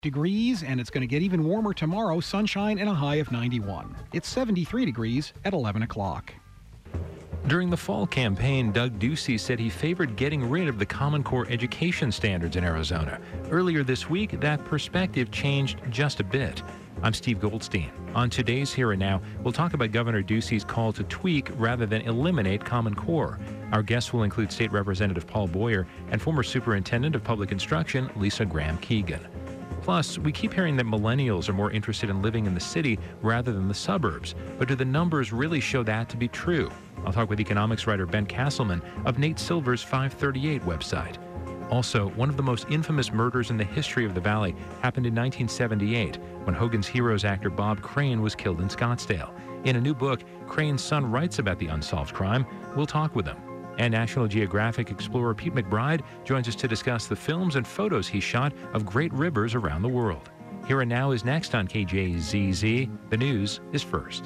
degrees, and it's going to get even warmer tomorrow. Sunshine and a high of 91. It's 73 degrees at 11 o'clock. During the fall campaign, Doug Ducey said he favored getting rid of the Common Core education standards in Arizona. Earlier this week, that perspective changed just a bit. I'm Steve Goldstein. On today's Here and Now, we'll talk about Governor Ducey's call to tweak rather than eliminate Common Core. Our guests will include State Representative Paul Boyer and former Superintendent of Public Instruction, Lisa Graham-Keegan. Plus, we keep hearing that millennials are more interested in living in the city rather than the suburbs. But do the numbers really show that to be true? I'll talk with economics writer Ben Castleman of Nate Silver's 538 website. Also, one of the most infamous murders in the history of the Valley happened in 1978 when Hogan's Heroes actor Bob Crane was killed in Scottsdale. In a new book, Crane's son writes about the unsolved crime. We'll talk with him. And National Geographic explorer Pete McBride joins us to discuss the films and photos he shot of great rivers around the world. Here and Now is next on KJZZ. The news is first.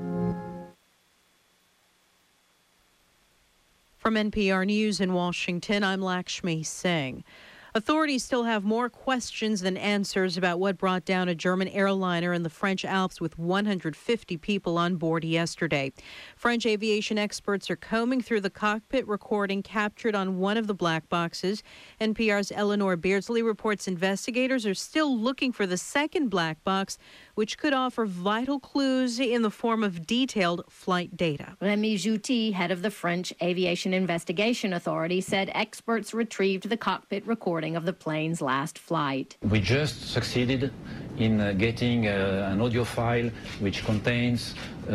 From NPR News in Washington, I'm Lakshmi Singh. Authorities still have more questions than answers about what brought down a German airliner in the French Alps with 150 people on board yesterday. French aviation experts are combing through the cockpit recording captured on one of the black boxes. NPR's Eleanor Beardsley reports investigators are still looking for the second black box, which could offer vital clues in the form of detailed flight data. Rémi Jouty, head of the French Aviation Investigation Authority, said experts retrieved the cockpit recording of the plane's last flight. We just succeeded in getting an audio file which contains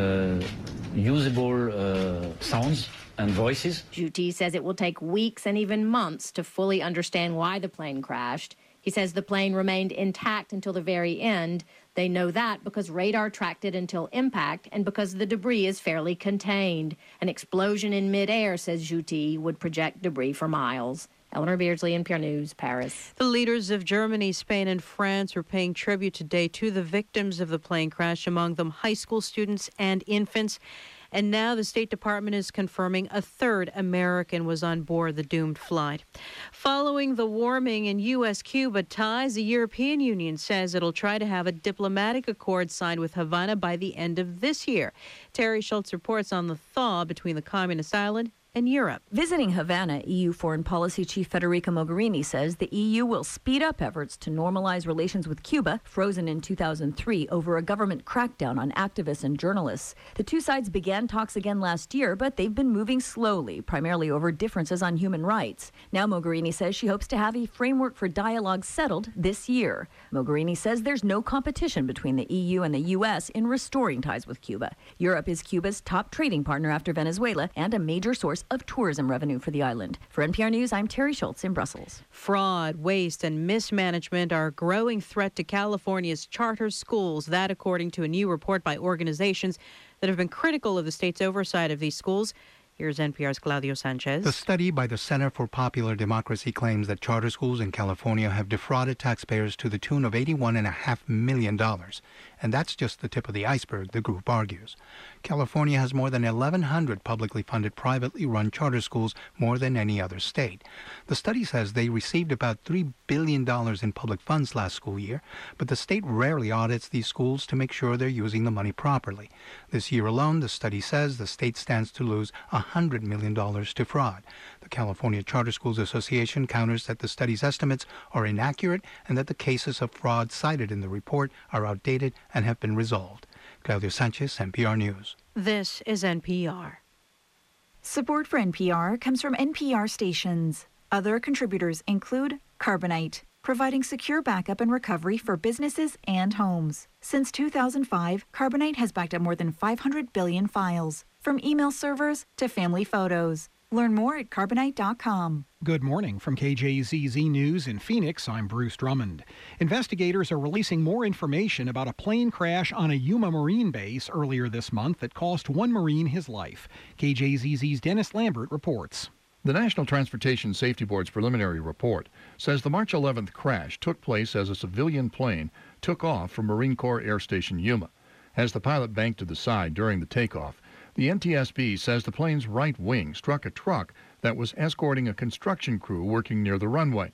usable sounds and voices. Jouty says it will take weeks and even months to fully understand why the plane crashed. He says the plane remained intact until the very end. They know that because radar tracked it until impact and because the debris is fairly contained. An explosion in midair, says Jouty, would project debris for miles. Eleanor Beardsley, NPR News, Paris. The leaders of Germany, Spain, and France are paying tribute today to the victims of the plane crash, among them high school students and infants. And now the State Department is confirming a third American was on board the doomed flight. Following the warming in U.S.-Cuba ties, the European Union says it'll try to have a diplomatic accord signed with Havana by the end of this year. Terry Schultz reports on the thaw between the communist island and Europe. Visiting Havana, EU Foreign Policy Chief Federica Mogherini says the EU will speed up efforts to normalize relations with Cuba, frozen in 2003 over a government crackdown on activists and journalists. The two sides began talks again last year, but they've been moving slowly, primarily over differences on human rights. Now Mogherini says she hopes to have a framework for dialogue settled this year. Mogherini says there's no competition between the EU and the U.S. in restoring ties with Cuba. Europe is Cuba's top trading partner after Venezuela and a major source of tourism revenue for the island. For NPR News, I'm Terry Schultz in Brussels. Fraud, waste, and mismanagement are a growing threat to California's charter schools. That, according to a new report by organizations that have been critical of the state's oversight of these schools. Here's NPR's Claudio Sanchez. The study by the Center for Popular Democracy claims that charter schools in California have defrauded taxpayers to the tune of $81.5 million. And that's just the tip of the iceberg, the group argues. California has more than 1,100 publicly funded, privately run charter schools, more than any other state. The study says they received about $3 billion in public funds last school year, but the state rarely audits these schools to make sure they're using the money properly. This year alone, the study says the state stands to lose $100 million to fraud. The California Charter Schools Association counters that the study's estimates are inaccurate and that the cases of fraud cited in the report are outdated and have been resolved. Claudio Sanchez, NPR News. This is NPR. Support for NPR comes from NPR stations. Other contributors include Carbonite, providing secure backup and recovery for businesses and homes. Since 2005, Carbonite has backed up more than 500 billion files, from email servers to family photos. Learn more at Carbonite.com. Good morning from KJZZ News in Phoenix. I'm Bruce Drummond. Investigators are releasing more information about a plane crash on a Yuma Marine base earlier this month that cost one Marine his life. KJZZ's Dennis Lambert reports. The National Transportation Safety Board's preliminary report says the March 11th crash took place as a civilian plane took off from Marine Corps Air Station Yuma. As the pilot banked to the side during the takeoff, the NTSB says the plane's right wing struck a truck that was escorting a construction crew working near the runway.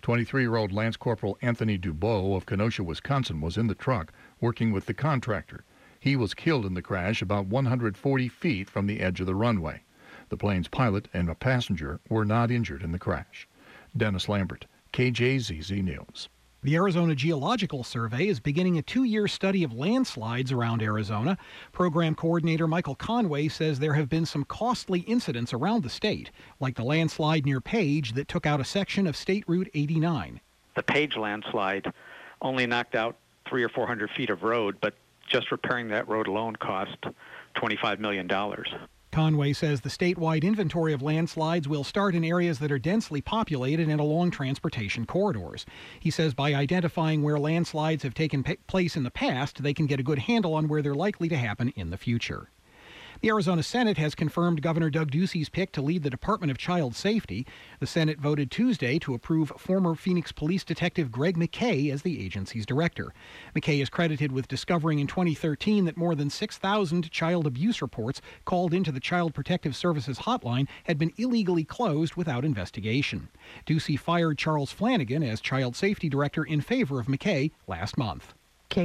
23-year-old Lance Corporal Anthony Dubois of Kenosha, Wisconsin, was in the truck working with the contractor. He was killed in the crash about 140 feet from the edge of the runway. The plane's pilot and a passenger were not injured in the crash. Dennis Lambert, KJZZ News. The Arizona Geological Survey is beginning a 2-year study of landslides around Arizona. Program coordinator Michael Conway says there have been some costly incidents around the state, like the landslide near Page that took out a section of State Route 89. The Page landslide only knocked out 300 or 400 feet of road, but just repairing that road alone cost $25 million. Conway says the statewide inventory of landslides will start in areas that are densely populated and along transportation corridors. He says by identifying where landslides have taken place in the past, they can get a good handle on where they're likely to happen in the future. The Arizona Senate has confirmed Governor Doug Ducey's pick to lead the Department of Child Safety. The Senate voted Tuesday to approve former Phoenix Police Detective Greg McKay as the agency's director. McKay is credited with discovering in 2013 that more than 6,000 child abuse reports called into the Child Protective Services hotline had been illegally closed without investigation. Ducey fired Charles Flanagan as Child Safety Director in favor of McKay last month.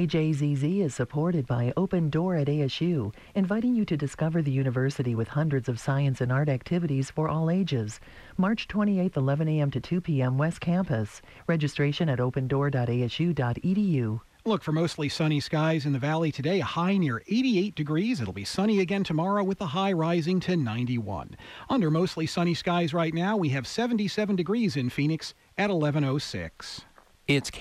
KJZZ is supported by Open Door at ASU, inviting you to discover the university with hundreds of science and art activities for all ages. March 28th, 11 a.m. to 2 p.m. West Campus. Registration at opendoor.asu.edu. Look for mostly sunny skies in the valley today, a high near 88 degrees. It'll be sunny again tomorrow with the high rising to 91. Under mostly sunny skies right now, we have 77 degrees in Phoenix at 11:06. It's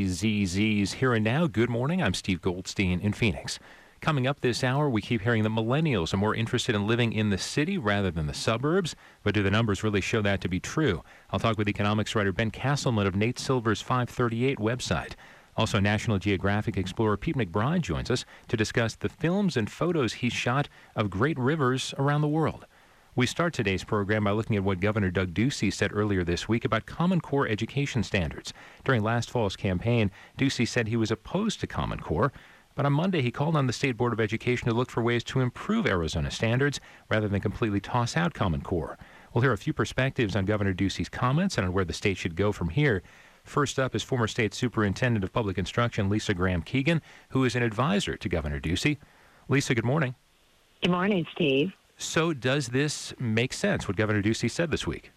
KJZZ's Here and Now. Good morning. I'm Steve Goldstein in Phoenix. Coming up this hour, we keep hearing that millennials are more interested in living in the city rather than the suburbs. But do the numbers really show that to be true? I'll talk with economics writer Ben Castleman of Nate Silver's 538 website. Also, National Geographic explorer Pete McBride joins us to discuss the films and photos he shot of great rivers around the world. We start today's program by looking at what Governor Doug Ducey said earlier this week about Common Core education standards. During last fall's campaign, Ducey said he was opposed to Common Core, but on Monday he called on the State Board of Education to look for ways to improve Arizona standards rather than completely toss out Common Core. We'll hear a few perspectives on Governor Ducey's comments and on where the state should go from here. First up is former State Superintendent of Public Instruction Lisa Graham-Keegan, who is an advisor to Governor Ducey. Lisa, good morning. Good morning, Steve. So does this make sense, what Governor Ducey said this week?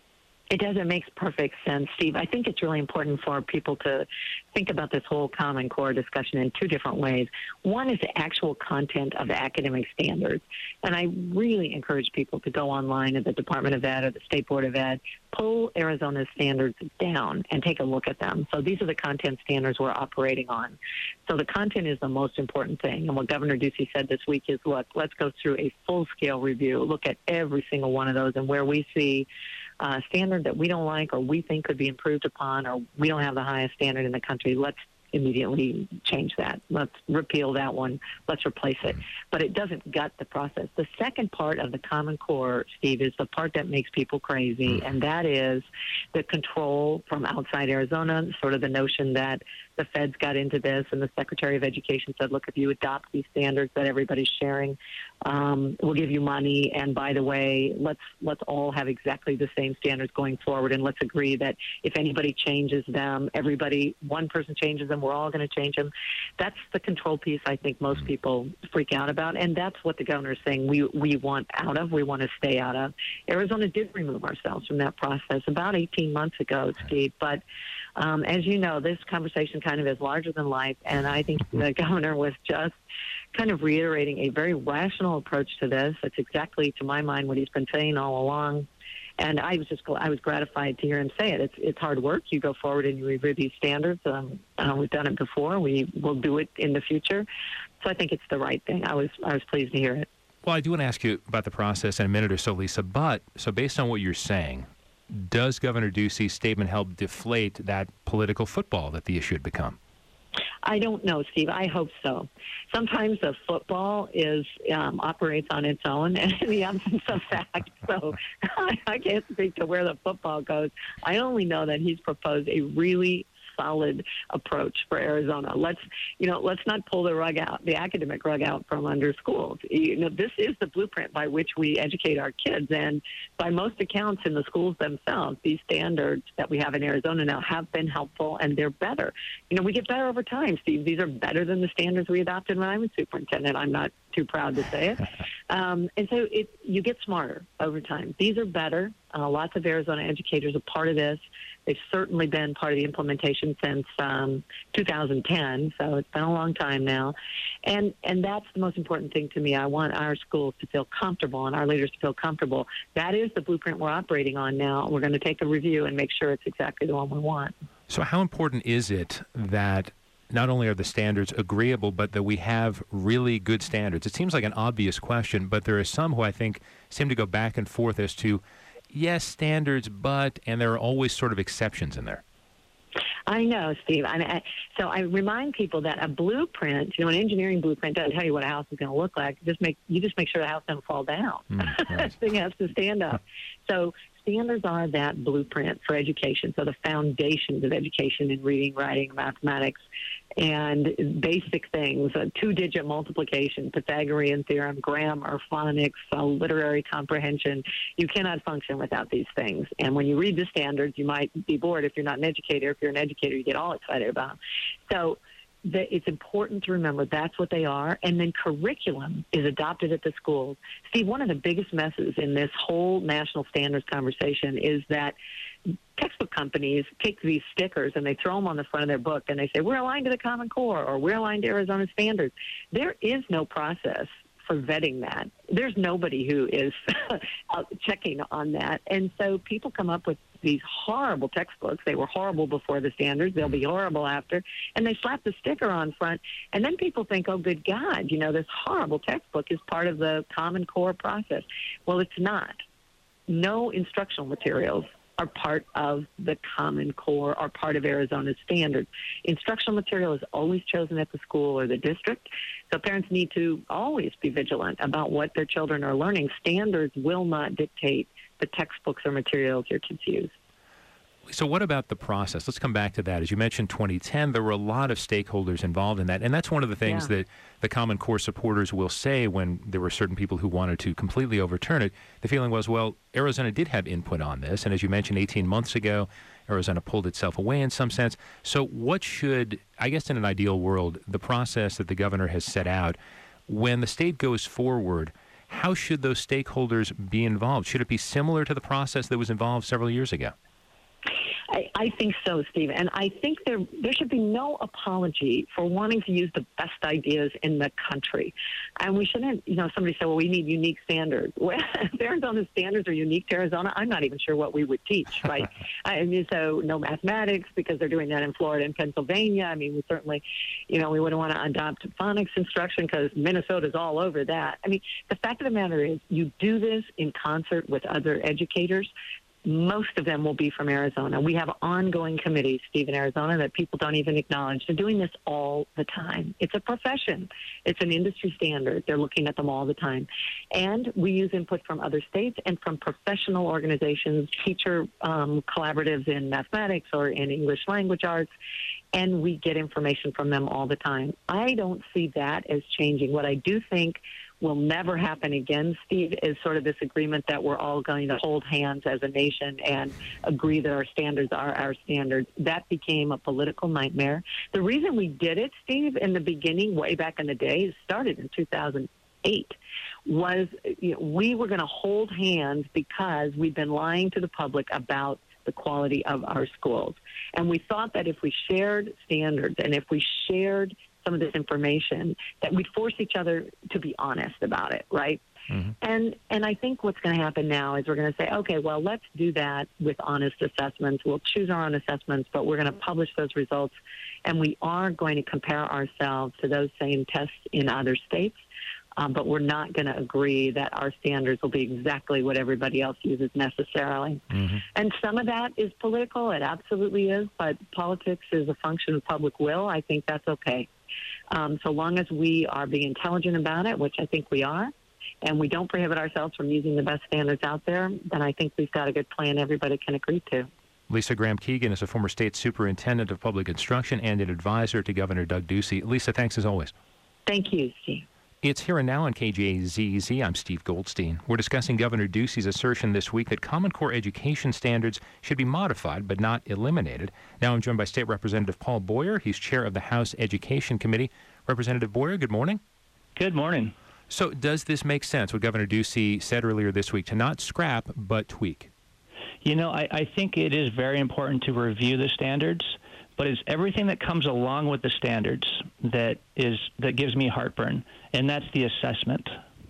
It does. It makes perfect sense, Steve. I think it's really important for people to think about this whole Common Core discussion in two different ways. One is the actual content of the academic standards. And I really encourage people to go online at the Department of Ed or the State Board of Ed, pull Arizona's standards down and take a look at them. So these are the content standards we're operating on. So the content is the most important thing. And what Governor Ducey said this week is, look, let's go through a full-scale review, look at every single one of those, and where we see standard that we don't like or we think could be improved upon or we don't have the highest standard in the country, let's immediately change that. Let's repeal that one. Let's replace it. But it doesn't gut the process. The second part of the Common Core, Steve, is the part that makes people crazy, and that is the control from outside Arizona, sort of the notion that the feds got into this and the Secretary of Education said, look, if you adopt these standards that everybody's sharing, we'll give you money. And by the way, let's all have exactly the same standards going forward. And let's agree that if anybody changes them, one person changes them, we're all going to change them. That's the control piece I think most people freak out about. And that's what the governor is saying we want out of, we want to stay out of. Arizona did remove ourselves from that process about 18 months ago, Steve. But as you know, this conversation kind of is larger than life, and I think the governor was just kind of reiterating a very rational approach to this. It's exactly, to my mind, what he's been saying all along. And I was gratified to hear him say it. It's hard work. You go forward and you review these standards. We've done it before. We will do it in the future. So I think it's the right thing. I was pleased to hear it. Well, I do want to ask you about the process in a minute or so, Lisa. But so based on what you're saying, does Governor Ducey's statement help deflate that political football that the issue had become? I don't know, Steve. I hope so. Sometimes the football operates on its own and in the absence of fact. So I can't speak to where the football goes. I only know that he's proposed a really solid approach for Arizona. Let's not pull the academic rug out from under schools. This is the blueprint by which we educate our kids, and by most accounts in the schools themselves, these standards that we have in Arizona now have been helpful, and they're better. We get better over time, Steve. These are better than the standards we adopted when I was superintendent. I'm not too proud to say it. And so you get smarter over time. These are better. Lots of Arizona educators are part of this. They've certainly been part of the implementation since 2010, so it's been a long time now. And that's the most important thing to me. I want our schools to feel comfortable and our leaders to feel comfortable. That is the blueprint we're operating on now. We're going to take a review and make sure it's exactly the one we want. So how important is it that not only are the standards agreeable, but that we have really good standards? It seems like an obvious question, but there are some who I think seem to go back and forth as to, yes, standards, but, and there are always sort of exceptions in there. I know, Steve. So I remind people that a blueprint, an engineering blueprint doesn't tell you what a house is going to look like. You just make sure the house doesn't fall down. Right. The thing has to stand up. So standards are that blueprint for education. So the foundations of education in reading, writing, mathematics, and basic things, two-digit multiplication, Pythagorean theorem, grammar, phonics, literary comprehension. You cannot function without these things. And when you read the standards, you might be bored if you're not an educator. If you're an educator, you get all excited about them. So it's important to remember that's what they are. And then curriculum is adopted at the schools. Steve, one of the biggest messes in this whole national standards conversation is that textbook companies take these stickers and they throw them on the front of their book and they say, we're aligned to the Common Core or we're aligned to Arizona standards. There is no process for vetting that. There's nobody who is checking on that. And so people come up with these horrible textbooks. They were horrible before the standards. They'll be horrible after. And they slap the sticker on front. And then people think, oh, good God, this horrible textbook is part of the Common Core process. Well, it's not. No instructional materials are part of the Common Core, are part of Arizona's standards. Instructional material is always chosen at the school or the district, so parents need to always be vigilant about what their children are learning. Standards will not dictate the textbooks or materials your kids use. So what about the process? Let's come back to that. As you mentioned, 2010, there were a lot of stakeholders involved in that. And that's one of the things that the Common Core supporters will say when there were certain people who wanted to completely overturn it. The feeling was, well, Arizona did have input on this. And as you mentioned, 18 months ago, Arizona pulled itself away in some sense. So what should, I guess in an ideal world, the process that the governor has set out, when the state goes forward, how should those stakeholders be involved? Should it be similar to the process that was involved several years ago? I think so, Steve. And I think there should be no apology for wanting to use the best ideas in the country. And we shouldn't, somebody said, well, we need unique standards. Well, if Arizona's standards are unique to Arizona, I'm not even sure what we would teach, right? So no mathematics because they're doing that in Florida and Pennsylvania. We certainly, we wouldn't want to adopt phonics instruction because Minnesota's all over that. The fact of the matter is you do this in concert with other educators. Most of them will be from Arizona. We have ongoing committees, Steve, in Arizona that people don't even acknowledge. They're doing this all the time. It's a profession. It's an industry standard. They're looking at them all the time. And we use input from other states and from professional organizations, teacher collaboratives in mathematics or in English language arts, and we get information from them all the time. I don't see that as changing. What I do think will never happen again, Steve, is sort of this agreement that we're all going to hold hands as a nation and agree that our standards are our standards. That became a political nightmare. The reason we did it, Steve, in the beginning, way back in the day, it started in 2008, was we were going to hold hands because we'd been lying to the public about the quality of our schools. And we thought that if we shared standards and if we shared some of this information, that we'd force each other to be honest about it, right? Mm-hmm. And I think what's going to happen now is we're going to say, okay, well, let's do that with honest assessments. We'll choose our own assessments, but we're going to publish those results, and we are going to compare ourselves to those same tests in other states. But we're not going to agree that our standards will be exactly what everybody else uses necessarily. Mm-hmm. And some of that is political. It absolutely is. But politics is a function of public will. I think that's okay. So long as we are being intelligent about it, which I think we are, and we don't prohibit ourselves from using the best standards out there, then I think we've got a good plan everybody can agree to. Lisa Graham-Keegan is a former state superintendent of public instruction and an advisor to Governor Doug Ducey. Lisa, thanks as always. Thank you, Steve. It's Here and Now on KJZZ. I'm Steve Goldstein. We're discussing Governor Ducey's assertion this week that Common Core education standards should be modified but not eliminated. Now I'm joined by State Representative Paul Boyer. He's chair of the House Education Committee. Representative Boyer, good morning. Good morning. So does this make sense, what Governor Ducey said earlier this week, to not scrap but tweak? You know, I think it is very important to review the standards, but it's everything that comes along with the standards that gives me heartburn, and that's the assessment.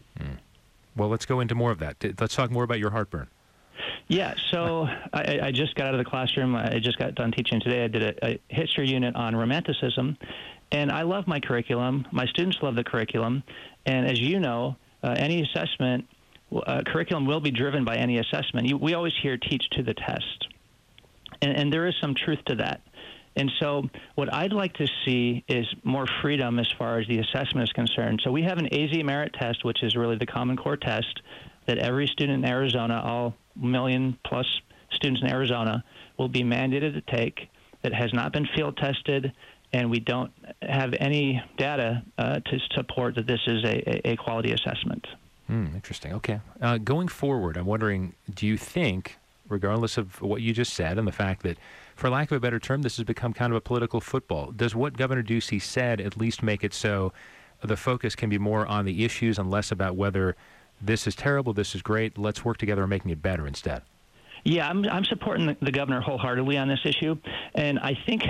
Well, let's go into more of that. Let's talk more about your heartburn. Yeah, so I just got out of the classroom. I just got done teaching today. I did a history unit on Romanticism, and I love my curriculum. My students love the curriculum, and as you know, any assessment curriculum will be driven by any assessment. We always hear teach to the test, and there is some truth to that. And so what I'd like to see is more freedom as far as the assessment is concerned. So we have an AZ Merit test, which is really the Common Core test that every student in Arizona, all million-plus students in Arizona, will be mandated to take, that has not been field tested, and we don't have any data to support that this is a quality assessment. Interesting. Okay. Going forward, I'm wondering, do you think, regardless of what you just said and the fact that, for lack of a better term, this has become kind of a political football, does what Governor Ducey said at least make it so the focus can be more on the issues and less about whether this is terrible, this is great, let's work together on making it better instead? Yeah, I'm supporting the governor wholeheartedly on this issue, and I think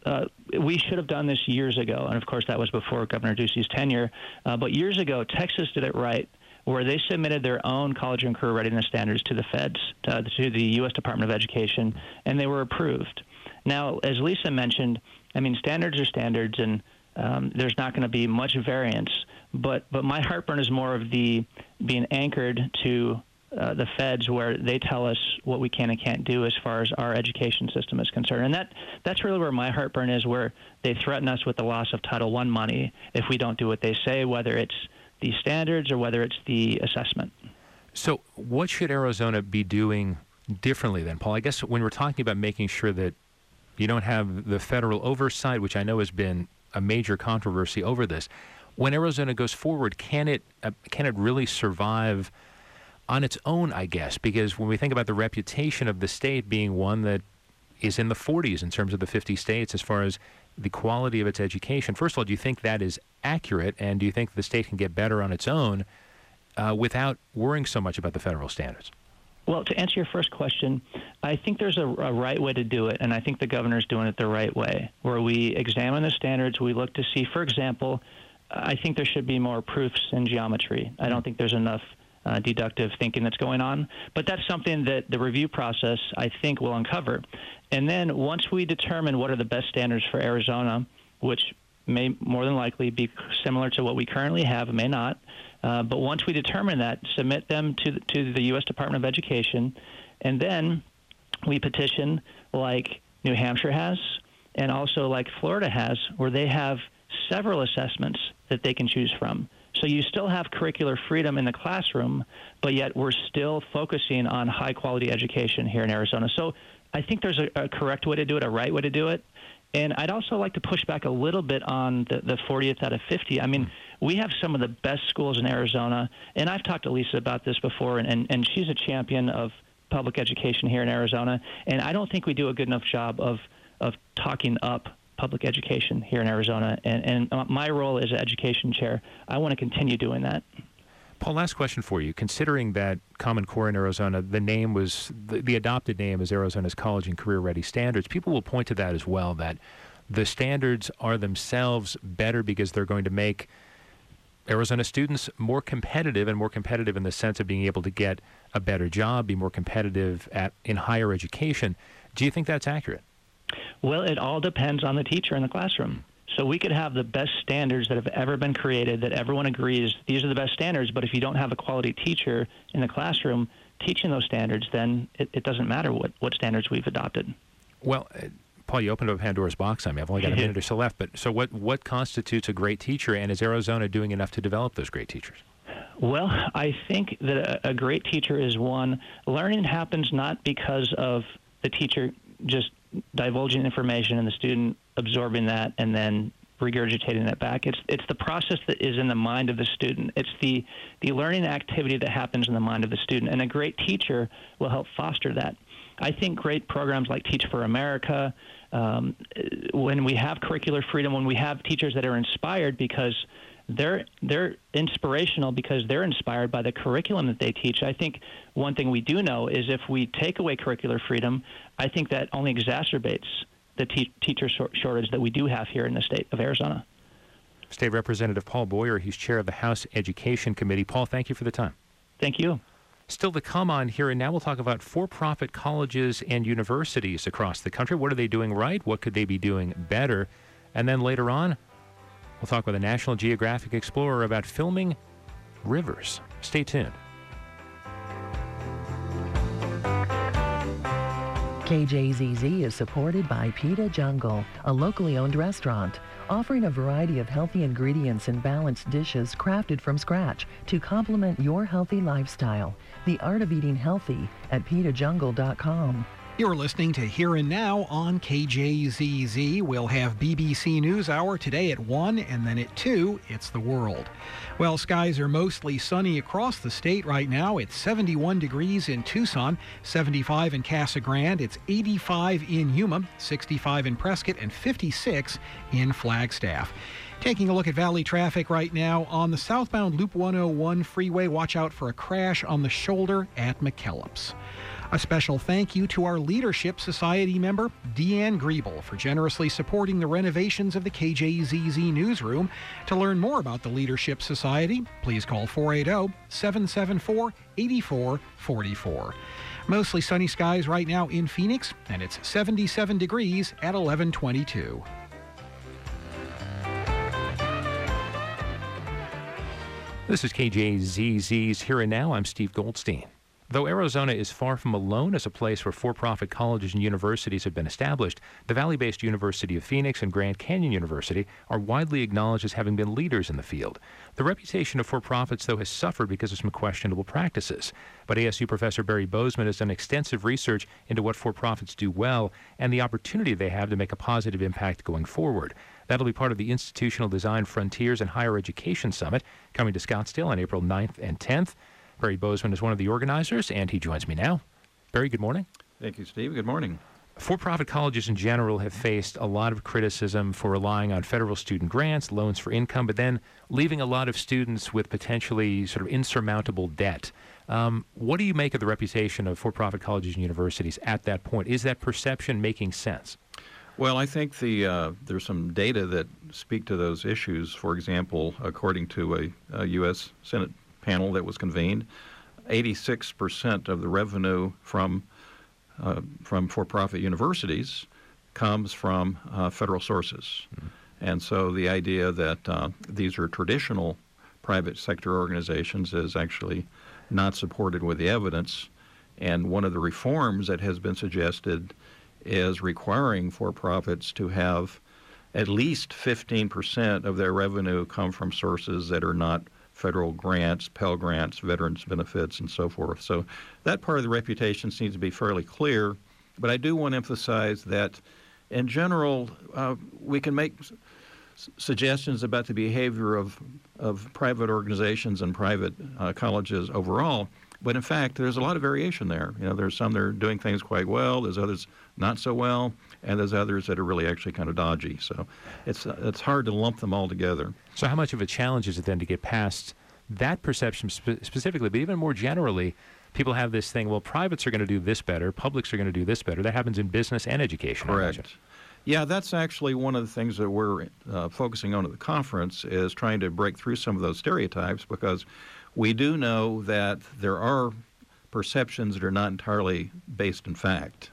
we should have done this years ago, and of course that was before Governor Ducey's tenure, but years ago Texas did it right, where they submitted their own college and career readiness standards to the feds, to the U.S. Department of Education, and they were approved. Now, as Lisa mentioned, I mean, standards are standards, and there's not going to be much variance, but my heartburn is more of the being anchored to the feds, where they tell us what we can and can't do as far as our education system is concerned. And that's really where my heartburn is, where they threaten us with the loss of Title I money if we don't do what they say, whether it's the standards or whether it's the assessment. So what should Arizona be doing differently then, Paul? I guess when we're talking about making sure that you don't have the federal oversight, which I know has been a major controversy over this, when Arizona goes forward, can it really survive on its own, I guess? Because when we think about the reputation of the state being one that is in the 40s in terms of the 50 states as far as the quality of its education, first of all, do you think that is accurate, and do you think the state can get better on its own without worrying so much about the federal standards? Well, to answer your first question, I think there's a right way to do it, and I think the governor's doing it the right way, where we examine the standards. We look to see, for example, I think there should be more proofs in geometry. I don't think there's enough deductive thinking that's going on, but that's something that the review process, I think, will uncover. And then once we determine what are the best standards for Arizona, which may more than likely be similar to what we currently have, may not, but once we determine that, submit them to the U.S. Department of Education, and then we petition like New Hampshire has, and also like Florida has, where they have several assessments that they can choose from. So you still have curricular freedom in the classroom, but yet we're still focusing on high-quality education here in Arizona. So I think there's a correct way to do it, a right way to do it. And I'd also like to push back a little bit on the 40th out of 50. I mean, we have some of the best schools in Arizona, and I've talked to Lisa about this before, and she's a champion of public education here in Arizona, and I don't think we do a good enough job of talking up public education here in Arizona, and my role as education chair, I want to continue doing that. Paul, last question for you. Considering that Common Core in Arizona, the name was, the adopted name is Arizona's College and Career Ready Standards, people will point to that as well, that the standards are themselves better because they're going to make Arizona students more competitive, and more competitive in the sense of being able to get a better job, be more competitive in higher education. Do you think that's accurate? Well, it all depends on the teacher in the classroom. So we could have the best standards that have ever been created, that everyone agrees these are the best standards, but if you don't have a quality teacher in the classroom teaching those standards, then it doesn't matter what standards we've adopted. Well, Paul, you opened up Pandora's box on me. I've only got a minute or so left, but so what constitutes a great teacher, and is Arizona doing enough to develop those great teachers? Well, I think that a great teacher is one, learning happens not because of the teacher just divulging information and the student absorbing that and then regurgitating that back. It's the process that is in the mind of the student. It's the learning activity that happens in the mind of the student, and a great teacher will help foster that. I think great programs like Teach for America, when we have curricular freedom, when we have teachers that are inspired because they're inspirational because they're inspired by the curriculum that they teach. I think one thing we do know is if we take away curricular freedom, I think that only exacerbates the teacher shortage that we do have here in the state of Arizona. State Representative Paul Boyer, he's chair of the House Education Committee. Paul, thank you for the time. Thank you. Still to come on Here and Now, we'll talk about for-profit colleges and universities across the country. What are they doing right? What could they be doing better? And then later on, we'll talk with a National Geographic explorer about filming rivers. Stay tuned. KJZZ is supported by Pita Jungle, a locally owned restaurant, offering a variety of healthy ingredients and balanced dishes crafted from scratch to complement your healthy lifestyle. The art of eating healthy at pitajungle.com. You're listening to Here and Now on KJZZ. We'll have BBC NewsHour today at 1, and then at 2, it's The World. Well, skies are mostly sunny across the state right now. It's 71 degrees in Tucson, 75 in Casa Grande, it's 85 in Yuma, 65 in Prescott, and 56 in Flagstaff. Taking a look at Valley traffic right now on the southbound Loop 101 freeway. Watch out for a crash on the shoulder at McKellips. A special thank you to our Leadership Society member, Deanne Griebel, for generously supporting the renovations of the KJZZ newsroom. To learn more about the Leadership Society, please call 480-774-8444. Mostly sunny skies right now in Phoenix, and it's 77 degrees at 11:22. This is KJZZ's Here and Now. I'm Steve Goldstein. Though Arizona is far from alone as a place where for-profit colleges and universities have been established, the Valley-based University of Phoenix and Grand Canyon University are widely acknowledged as having been leaders in the field. The reputation of for-profits, though, has suffered because of some questionable practices. But ASU professor Barry Bozeman has done extensive research into what for-profits do well and the opportunity they have to make a positive impact going forward. That'll be part of the Institutional Design Frontiers and Higher Education Summit coming to Scottsdale on April 9th and 10th. Barry Bozeman is one of the organizers, and he joins me now. Barry, good morning. Thank you, Steve. Good morning. For-profit colleges in general have faced a lot of criticism for relying on federal student grants, loans for income, but then leaving a lot of students with potentially sort of insurmountable debt. What do you make of the reputation of for-profit colleges and universities at that point? Is that perception making sense? Well, I think there's some data that speak to those issues. For example, according to a U.S. Senate panel that was convened, 86% of the revenue from for-profit universities comes from federal sources. Mm-hmm. And so the idea that these are traditional private sector organizations is actually not supported with the evidence. And one of the reforms that has been suggested is requiring for-profits to have at least 15% of their revenue come from sources that are not federal grants, Pell Grants, veterans benefits, and so forth. So that part of the reputation seems to be fairly clear. But I do want to emphasize that, in general, we can make suggestions about the behavior of private organizations and private colleges overall. But in fact, there's a lot of variation there. You know, there's some that are doing things quite well, there's others not so well, and there's others that are really actually kind of dodgy. So it's hard to lump them all together. So how much of a challenge is it then to get past that perception specifically, but even more generally, people have this thing, well, privates are going to do this better, publics are going to do this better. That happens in business and education. Correct. Yeah, that's actually one of the things that we're focusing on at the conference, is trying to break through some of those stereotypes, because we do know that there are perceptions that are not entirely based in fact.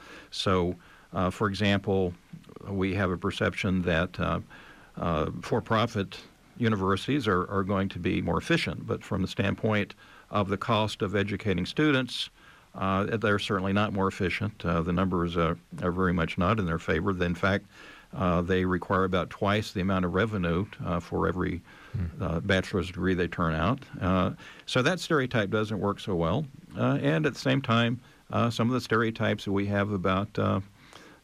For example, we have a perception that for-profit universities are going to be more efficient, but from the standpoint of the cost of educating students, they're certainly not more efficient. The numbers are very much not in their favor. In fact, they require about twice the amount of revenue for every bachelor's degree they turn out. So that stereotype doesn't work so well. And at the same time, some of the stereotypes that we have about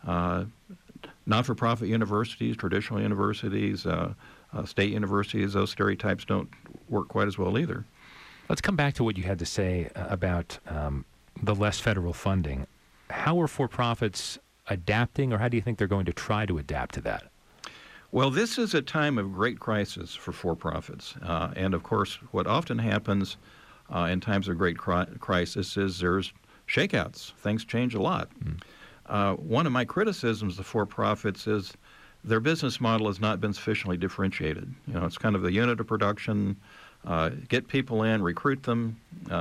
Not-for-profit universities, traditional universities, state universities, those stereotypes don't work quite as well either. Let's come back to what you had to say about the less federal funding. How are for-profits adapting, or how do you think they're going to try to adapt to that? Well, this is a time of great crisis for for-profits. And, of course, what often happens in times of great crisis is there's shakeouts. Things change a lot. One of my criticisms of for-profits is their business model has not been sufficiently differentiated. You know, it's kind of the unit of production, get people in, recruit them,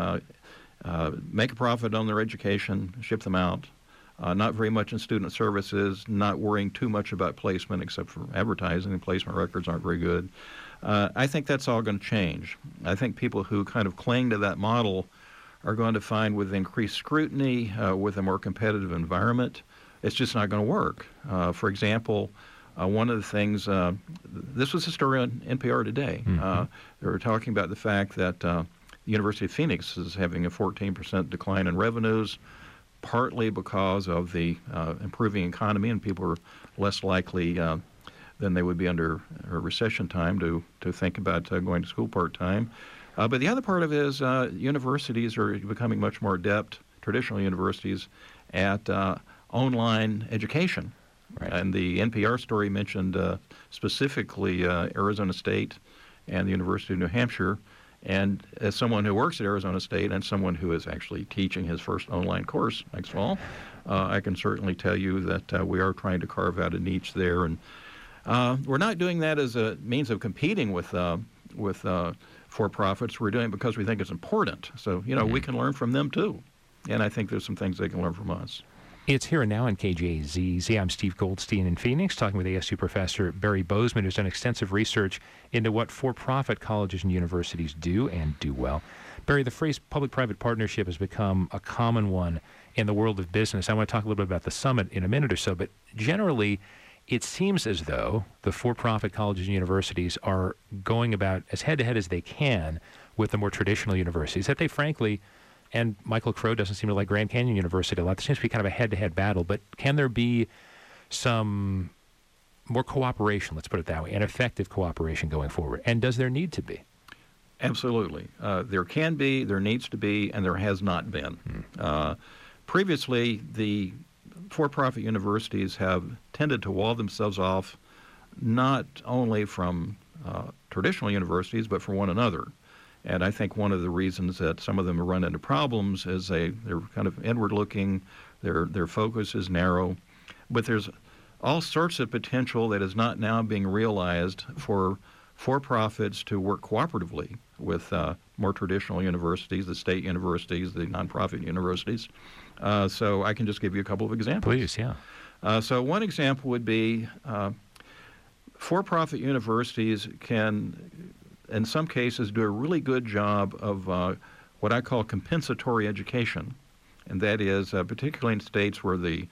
make a profit on their education, ship them out. Not very much in student services, not worrying too much about placement except for advertising. The placement records aren't very good. I think that's all going to change. I think people who kind of cling to that model are going to find with increased scrutiny, with a more competitive environment, it's just not going to work. For example, one of the things, this was a story on NPR today. They were talking about the fact that the University of Phoenix is having a 14% decline in revenues, partly because of the improving economy, and people are less likely than they would be under a recession time to think about going to school part-time. But the other part of it is universities are becoming much more adept, traditional universities, at online education. Right. And the NPR story mentioned specifically Arizona State and the University of New Hampshire. And as someone who works at Arizona State and someone who is actually teaching his first online course next fall, I can certainly tell you that we are trying to carve out a niche there. And we're not doing that as a means of competing with for-profits. We're doing it because we think it's important. So, you know, we can learn from them, too. And I think there's some things they can learn from us. It's Here and Now on KJZZ. I'm Steve Goldstein in Phoenix, talking with ASU professor Barry Bozeman, who's done extensive research into what for-profit colleges and universities do and do well. Barry, the phrase public-private partnership has become a common one in the world of business. I want to talk a little bit about the summit in a minute or so, but generally, it seems as though the for-profit colleges and universities are going about as head-to-head as they can with the more traditional universities, that they frankly... And Michael Crow doesn't seem to like Grand Canyon University a lot. There seems to be kind of a head-to-head battle. But can there be some more cooperation, let's put it that way, and effective cooperation going forward? And does there need to be? Absolutely. There can be, there needs to be, and there has not been. Previously, the for-profit universities have tended to wall themselves off not only from traditional universities, but from one another. And I think one of the reasons that some of them run into problems is they're kind of inward-looking, their focus is narrow, but there's all sorts of potential that is not now being realized for-profits to work cooperatively with more traditional universities, the state universities, the nonprofit universities. So I can just give you a couple of examples. Please, yeah. So one example would be for-profit universities can, in some cases, do a really good job of what I call compensatory education, and that is particularly in states where the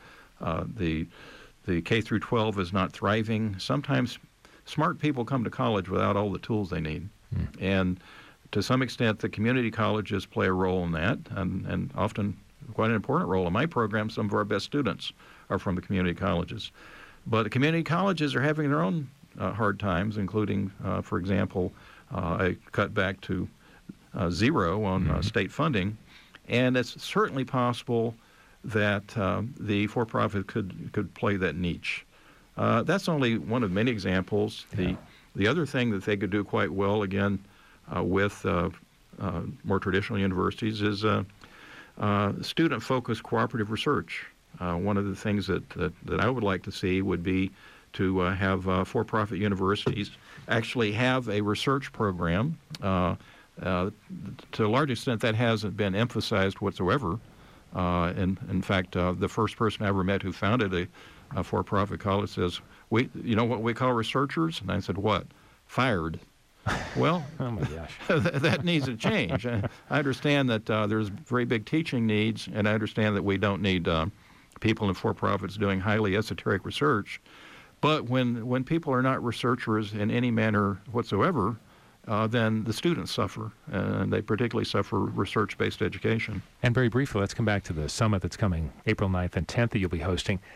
K through 12 is not thriving. Sometimes smart people come to college without all the tools they need, and to some extent, the community colleges play a role in that, and often quite an important role. In my program, some of our best students are from the community colleges, but the community colleges are having their own hard times, including, for example, a cut back to zero on state funding, and it's certainly possible that the for-profit could play that niche. That's only one of many examples. Yeah. The other thing that they could do quite well, again, with more traditional universities is student-focused cooperative research. One of the things that I would like to see would be to have for-profit universities actually have a research program. To a large extent, that hasn't been emphasized whatsoever. In fact, the first person I ever met who founded a for-profit college says, you know what we call researchers? And I said, what? Fired. Well, oh my gosh. That needs to change. I understand that there's very big teaching needs, and I understand that we don't need people in for-profits doing highly esoteric research. But when people are not researchers in any manner whatsoever, then the students suffer, and they particularly suffer research-based education. And very briefly, let's come back to the summit that's coming April 9th and 10th that you'll be hosting.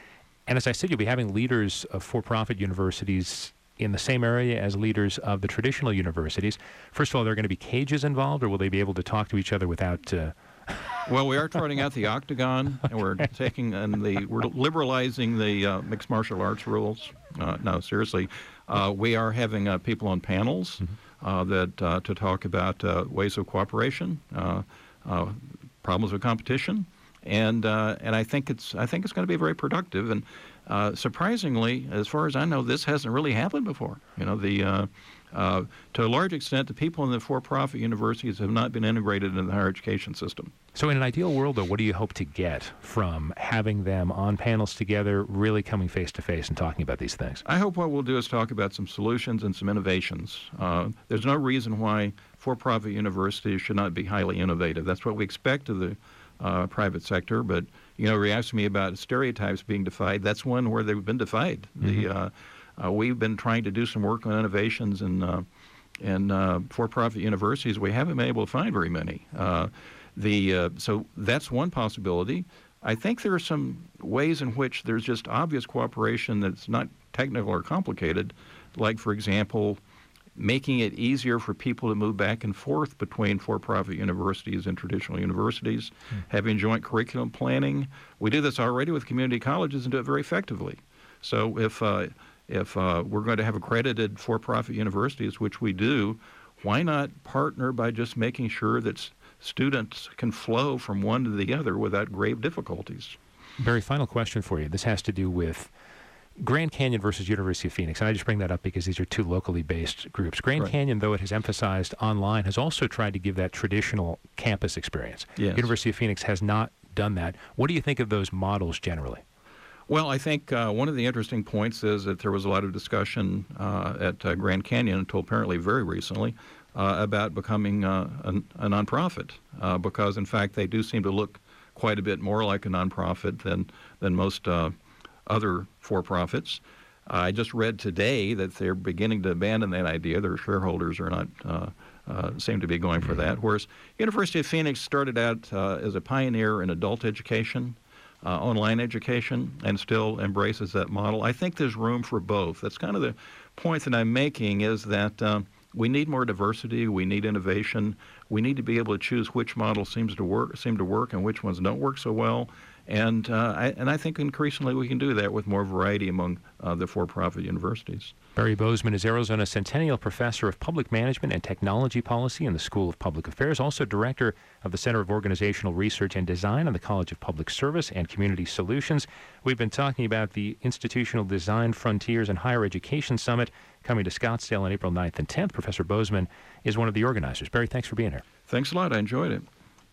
And as I said, you'll be having leaders of for-profit universities in the same area as leaders of the traditional universities. First of all, are there going to be cages involved, or will they be able to talk to each other without... Well, we are trotting out the octagon, and we're liberalizing the mixed martial arts rules. No, seriously, we are having people on panels that to talk about ways of cooperation, problems of competition, and I think it's going to be very productive. And surprisingly, as far as I know, this hasn't really happened before. You know, to a large extent, the people in the for-profit universities have not been integrated into the higher education system. So in an ideal world, though, what do you hope to get from having them on panels together, really coming face-to-face and talking about these things? I hope what we'll do is talk about some solutions and some innovations. There's no reason why for-profit universities should not be highly innovative. That's what we expect of the private sector. But, you know, you asked me about stereotypes being defied. That's one where they've been defied. Mm-hmm. We've been trying to do some work on innovations in for-profit universities. We haven't been able to find very many. So that's one possibility. I think there are some ways in which there's just obvious cooperation that's not technical or complicated, like, for example, making it easier for people to move back and forth between for-profit universities and traditional universities, having joint curriculum planning. We do this already with community colleges and do it very effectively. So if we're going to have accredited for-profit universities, which we do, why not partner by just making sure that students can flow from one to the other without grave difficulties? Very final question for you. This has to do with Grand Canyon versus University of Phoenix. And I just bring that up because these are two locally based groups. Grand Canyon, though it has emphasized online, has also tried to give that traditional campus experience. Yes. University of Phoenix has not done that. What do you think of those models generally? Well, I think one of the interesting points is that there was a lot of discussion at Grand Canyon until apparently very recently about becoming a nonprofit because, in fact, they do seem to look quite a bit more like a nonprofit than most other for-profits. I just read today that they're beginning to abandon that idea. Their shareholders are not seem to be going for that. Whereas University of Phoenix started out as a pioneer in adult education, online education, and still embraces that model. I think there's room for both. That's kind of the point that I'm making, is that we need more diversity, we need innovation, we need to be able to choose which models seem to work and which ones don't work so well. And I think increasingly we can do that with more variety among the for-profit universities. Barry Bozeman is Arizona Centennial Professor of Public Management and Technology Policy in the School of Public Affairs, also Director of the Center of Organizational Research and Design on the College of Public Service and Community Solutions. We've been talking about the Institutional Design Frontiers and Higher Education Summit coming to Scottsdale on April 9th and 10th. Professor Bozeman is one of the organizers. Barry, thanks for being here. Thanks a lot. I enjoyed it.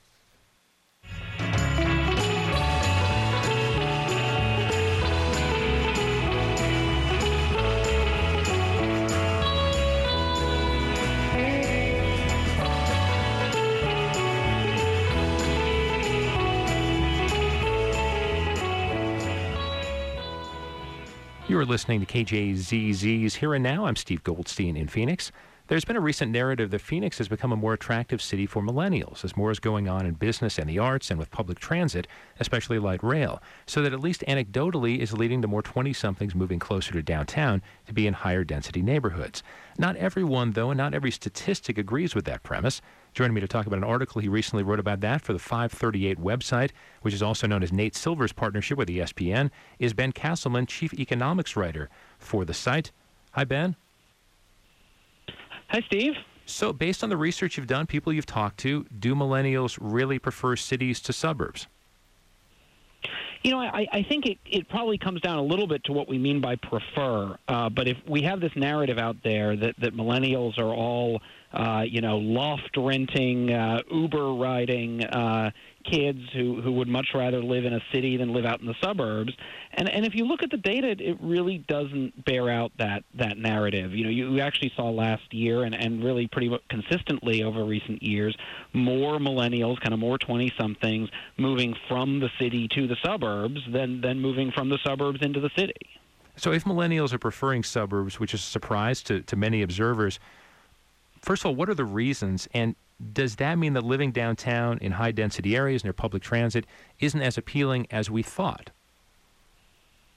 You are listening to KJZZ's Here and Now. I'm Steve Goldstein in Phoenix. There's been a recent narrative that Phoenix has become a more attractive city for millennials as more is going on in business and the arts and with public transit, especially light rail, so that at least anecdotally is leading to more 20-somethings moving closer to downtown to be in higher density neighborhoods. Not everyone, though, and not every statistic agrees with that premise. Joining me to talk about an article he recently wrote about that for the 538 website, which is also known as Nate Silver's partnership with ESPN, is Ben Castleman, Chief Economics Writer for the site. Hi, Ben. Hi, Steve. So, based on the research you've done, people you've talked to, do millennials really prefer cities to suburbs? You know, I think it probably comes down a little bit to what we mean by prefer. But if we have this narrative out there that millennials are all, loft renting, Uber riding kids who would much rather live in a city than live out in the suburbs. And if you look at the data, it really doesn't bear out that narrative. You know, you actually saw last year and really pretty much consistently over recent years, more millennials, kind of more 20-somethings, moving from the city to the suburbs than moving from the suburbs into the city. So if millennials are preferring suburbs, which is a surprise to many observers, first of all, what are the reasons? And does that mean that living downtown in high-density areas near public transit isn't as appealing as we thought?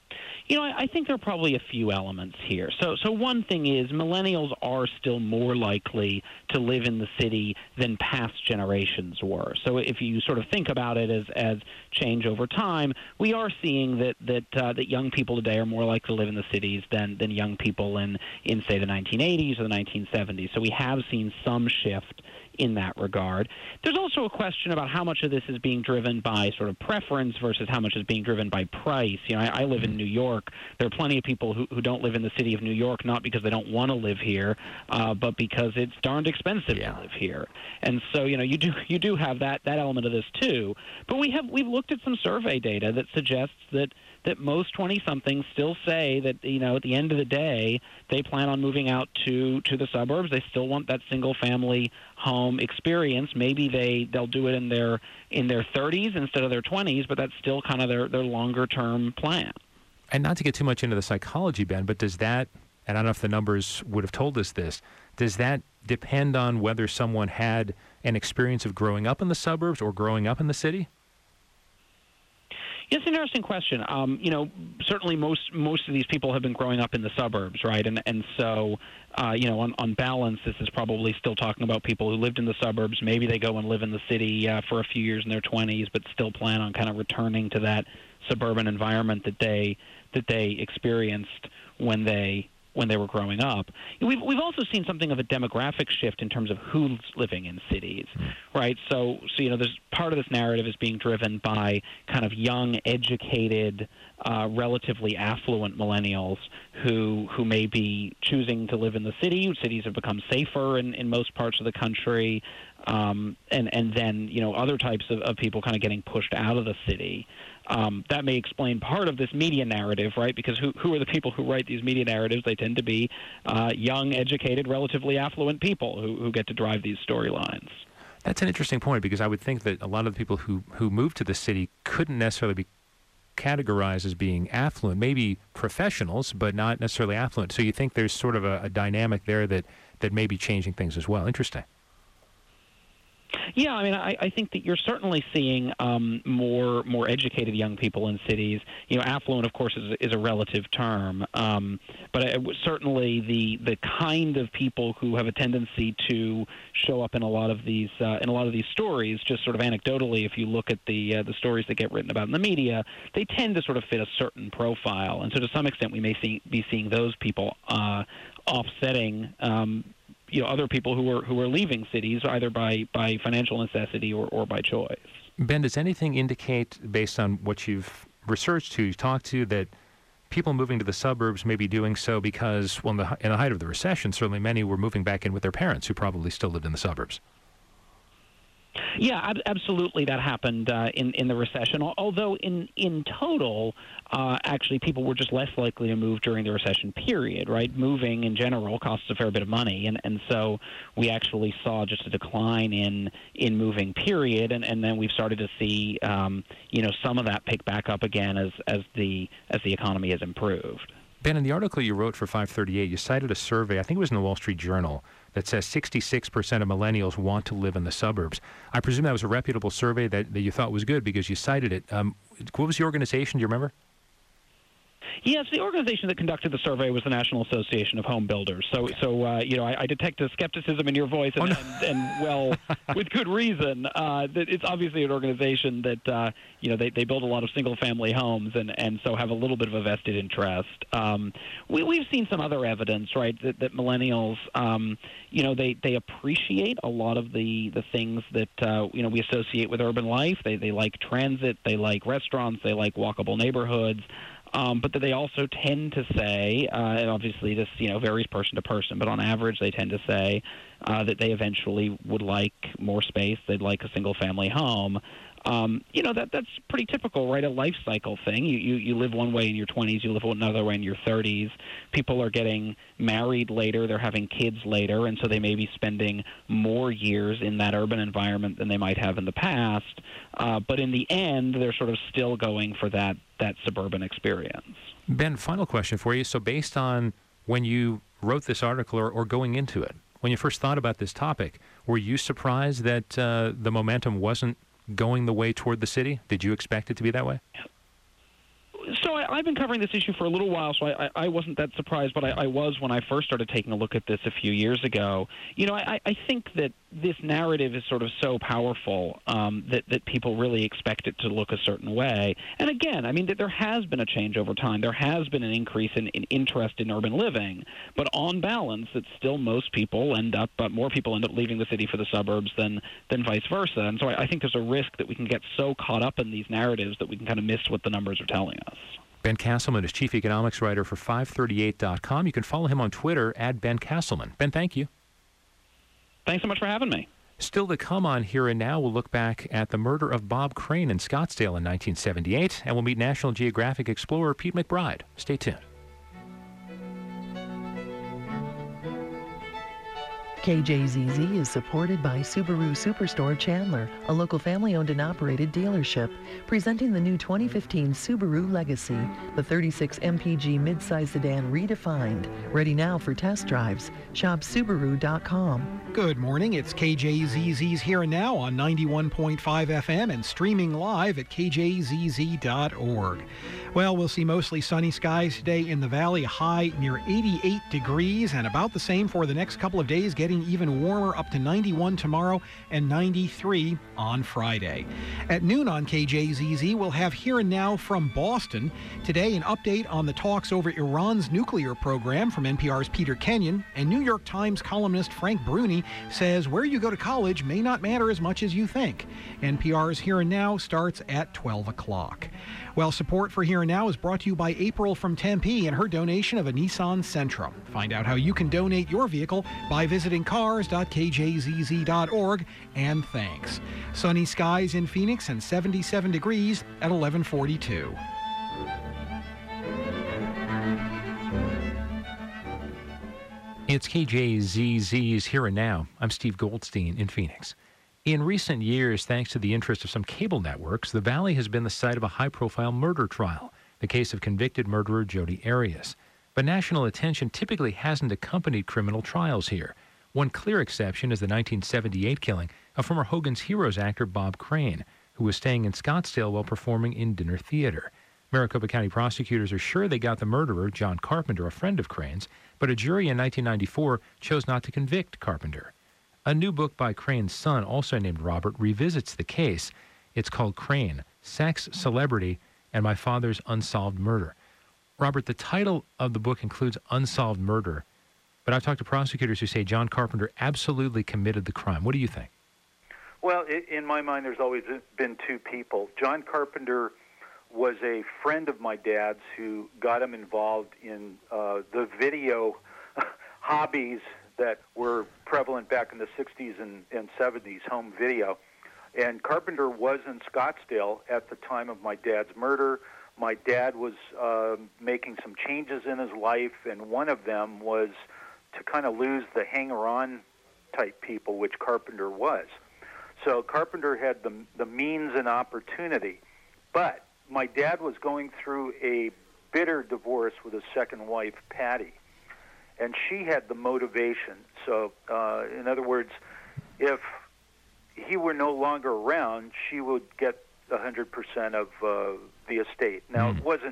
I think there are probably a few elements here. So one thing is millennials are still more likely to live in the city than past generations were. So if you sort of think about it as change over time, we are seeing that young people today are more likely to live in the cities than young people in say the 1980s or the 1970s. So we have seen some shift in that regard. There's also a question about how much of this is being driven by sort of preference versus how much is being driven by price. I live in New York. There are plenty of people who don't live in the city of New York, not because they don't want to live here, but because it's darned expensive to live here. And so, you do have that element of this too. But we've looked at some survey data that suggests that most 20-somethings still say that, at the end of the day, they plan on moving out to the suburbs. They still want that single-family home experience. Maybe they'll do it in their 30s instead of their 20s, but that's still kind of their longer-term plan. And not to get too much into the psychology, Ben, but does that, and I don't know if the numbers would have told us this, does that depend on whether someone had an experience of growing up in the suburbs or growing up in the city? It's an interesting question. Certainly most of these people have been growing up in the suburbs, right? And so, on balance, this is probably still talking about people who lived in the suburbs. Maybe they go and live in the city for a few years in their 20s, but still plan on kind of returning to that suburban environment that they experienced when they were growing up. We've also seen something of a demographic shift in terms of who's living in cities, right? So there's part of this narrative is being driven by kind of young, educated, relatively affluent millennials who may be choosing to live in the city. Cities have become safer in most parts of the country, and then other types of people kind of getting pushed out of the city. That may explain part of this media narrative, right? Because who are the people who write these media narratives? They tend to be young, educated, relatively affluent people who get to drive these storylines. That's an interesting point, because I would think that a lot of the people who moved to the city couldn't necessarily be categorized as being affluent, maybe professionals, but not necessarily affluent. So you think there's sort of a dynamic there that may be changing things as well. Interesting. Yeah, I mean, I think that you're certainly seeing more educated young people in cities. Affluent, of course, is a relative term, but certainly the kind of people who have a tendency to show up in a lot of these stories, just sort of anecdotally, if you look at the stories that get written about in the media, they tend to sort of fit a certain profile, and so to some extent, we may be seeing those people offsetting. Other people who are leaving cities either by financial necessity or by choice. Ben, does anything indicate, based on what you've researched you've talked to, that people moving to the suburbs may be doing so because, well, in the height of the recession, certainly many were moving back in with their parents who probably still lived in the suburbs? Yeah, absolutely. That happened in the recession. Although in total, actually, people were just less likely to move during the recession period. Right, moving in general costs a fair bit of money, and so we actually saw just a decline in moving period, and then we've started to see some of that pick back up again as the economy has improved. Ben, in the article you wrote for 538, you cited a survey, I think it was in the Wall Street Journal, that says 66% of millennials want to live in the suburbs. I presume that was a reputable survey that you thought was good because you cited it. What was the organization? Do you remember? Yes, the organization that conducted the survey was the National Association of Home Builders. So I detect a skepticism in your voice, and well, with good reason. That it's obviously an organization that they build a lot of single-family homes, and so have a little bit of a vested interest. We've seen some other evidence, right, that millennials, they appreciate a lot of the things that we associate with urban life. They like transit, they like restaurants, they like walkable neighborhoods. But that they also tend to say, and obviously this varies person to person, but on average they tend to say that they eventually would like more space. They'd like a single-family home. That's pretty typical, right? A life cycle thing. You live one way in your 20s, you live another way in your 30s. People are getting married later, they're having kids later, and so they may be spending more years in that urban environment than they might have in the past. But in the end, they're sort of still going for that suburban experience. Ben, final question for you. So based on when you wrote this article or going into it, when you first thought about this topic, were you surprised that the momentum wasn't going the way toward the city? Did you expect it to be that way? I've been covering this issue for a little while, so I wasn't that surprised, but I was when I first started taking a look at this a few years ago. I think that this narrative is sort of so powerful that people really expect it to look a certain way. And again, I mean, there has been a change over time. There has been an increase in interest in urban living, but on balance, it's still more people end up leaving the city for the suburbs than vice versa. And so I think there's a risk that we can get so caught up in these narratives that we can kind of miss what the numbers are telling us. Ben Castleman is chief economics writer for 538.com. You can follow him on Twitter at Ben Castleman. Ben, thank you. Thanks so much for having me. Still to come on Here and Now, we'll look back at the murder of Bob Crane in Scottsdale in 1978, and we'll meet National Geographic explorer Pete McBride. Stay tuned. KJZZ is supported by Subaru Superstore Chandler, a local family-owned and operated dealership, presenting the new 2015 Subaru Legacy, the 36 MPG midsize sedan redefined. Ready now for test drives. Shop Subaru.com. Good morning. It's KJZZ's Here and Now on 91.5 FM and streaming live at kjzz.org. Well, we'll see mostly sunny skies today in the valley, high near 88 degrees, and about the same for the next couple of days, getting even warmer, up to 91 tomorrow and 93 on Friday. At noon on KJZZ, we'll have Here and Now from Boston. Today, an update on the talks over Iran's nuclear program from NPR's Peter Kenyon, and New York Times columnist Frank Bruni says where you go to college may not matter as much as you think. NPR's Here and Now starts at 12 o'clock. Well, support for Here and Now is brought to you by April from Tempe and her donation of a Nissan Sentra. Find out how you can donate your vehicle by visiting cars.kjzz.org, and thanks. Sunny skies in Phoenix and 77 degrees at 11:42. It's KJZZ's Here and Now. I'm Steve Goldstein in Phoenix. In recent years, thanks to the interest of some cable networks, the Valley has been the site of a high-profile murder trial, the case of convicted murderer Jodi Arias. But national attention typically hasn't accompanied criminal trials here. One clear exception is the 1978 killing of former Hogan's Heroes actor Bob Crane, who was staying in Scottsdale while performing in Dinner Theater. Maricopa County prosecutors are sure they got the murderer, John Carpenter, a friend of Crane's, but a jury in 1994 chose not to convict Carpenter. A new book by Crane's son, also named Robert, revisits the case. It's called Crane, Sex, Celebrity, and My Father's Unsolved Murder. Robert, the title of the book includes unsolved murder, but I've talked to prosecutors who say John Carpenter absolutely committed the crime. What do you think? Well, in my mind, there's always been two people. John Carpenter was a friend of my dad's who got him involved in the video hobbies that were prevalent back in the 60s and 70s, home video. And Carpenter was in Scottsdale at the time of my dad's murder. My dad was making some changes in his life, and one of them was to kind of lose the hanger-on type people, which Carpenter was. So Carpenter had the means and opportunity. But my dad was going through a bitter divorce with his second wife, Patty. And she had the motivation. So, in other words, if he were no longer around, she would get 100% of the estate. Now, it wasn't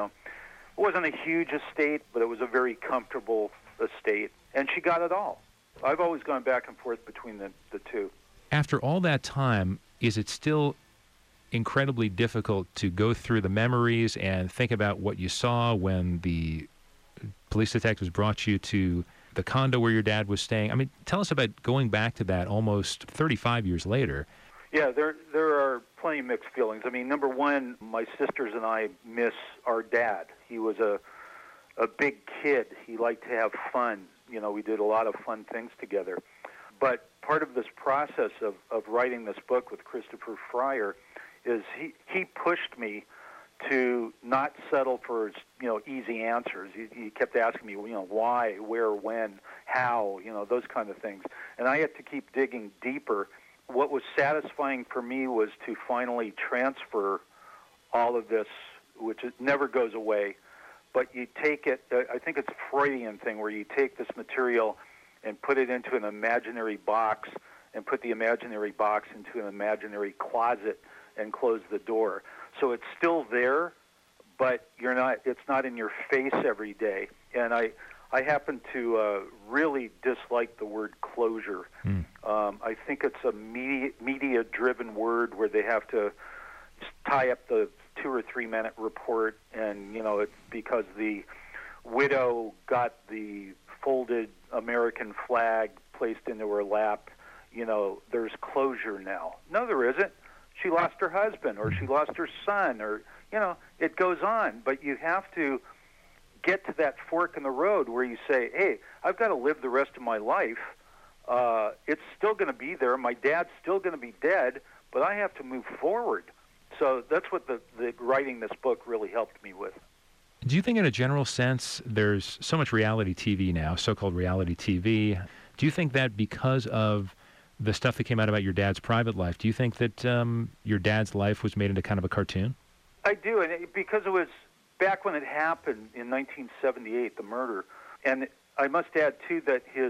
a huge estate, but it was a very comfortable estate, and she got it all. I've always gone back and forth between the two. After all that time, is it still incredibly difficult to go through the memories and think about what you saw when the police detectives brought you to the condo where your dad was staying? I mean, tell us about going back to that almost 35 years later. Yeah, there are plenty of mixed feelings. I mean, number one, my sisters and I miss our dad. He was a big kid. He liked to have fun. You know, we did a lot of fun things together. But part of this process of writing this book with Christopher Fryer is he pushed me to not settle for easy answers. He kept asking me, why, where, when, how, those kind of things. And I had to keep digging deeper. What was satisfying for me was to finally transfer all of this, which never goes away. But you take it, I think it's a Freudian thing, where you take this material and put it into an imaginary box and put the imaginary box into an imaginary closet and close the door. So it's still there, but it's not in your face every day. And I happen to really dislike the word closure. I think it's a media-driven word where they have to tie up the 2 or 3 minute report, and it's because the widow got the folded American flag placed into her lap. There's closure now. No, there isn't. She lost her husband, or she lost her son, or it goes on. But you have to get to that fork in the road where you say, hey, I've got to live the rest of my life. It's still going to be there. My dad's still going to be dead, but I have to move forward. So that's what the writing this book really helped me with. Do you think in a general sense there's so much reality TV now, so-called reality TV? Do you think that because of the stuff that came out about your dad's private life, do you think that your dad's life was made into kind of a cartoon? I do, and because it was back when it happened in 1978, the murder. And I must add, too, that his